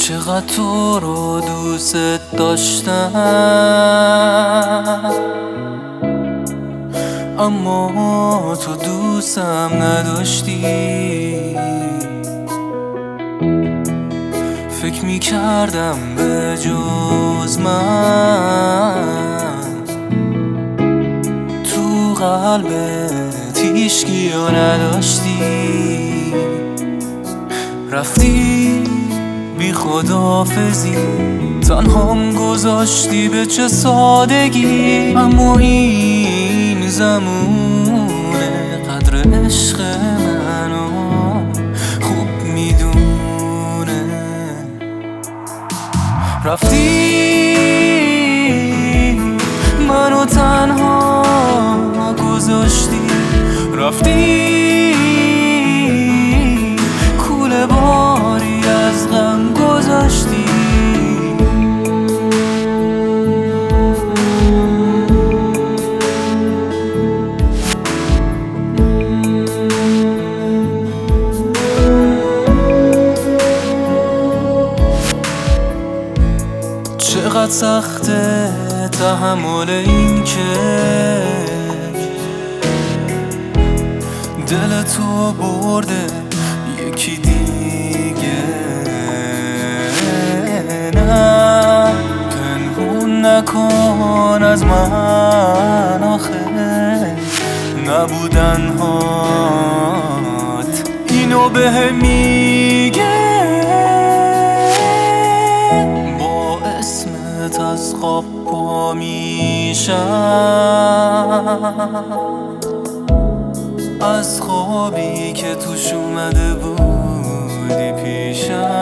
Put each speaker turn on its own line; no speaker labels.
چقدر تو رو دوست داشتم، اما تو دوستم نداشتی. فکر میکردم به جز من تو قلبت هیچکیو نداشتی. رفتی بی خداحافظی، تنهام گذاشتی به چه سادگی. اما این زمونه قدر عشق منو خوب میدونه. رفتی منو تنها گذاشتی، رفتی کوله باری از غم گذاشتی. چقدر سخته تحمل این که دل تو برده یکی دیگه. نه پنهون نکن از من آخه نبودن هات اینو بهم میگه. با اسمت از خواب پا میشم، از خوابی که توش اومده بودی پیشم.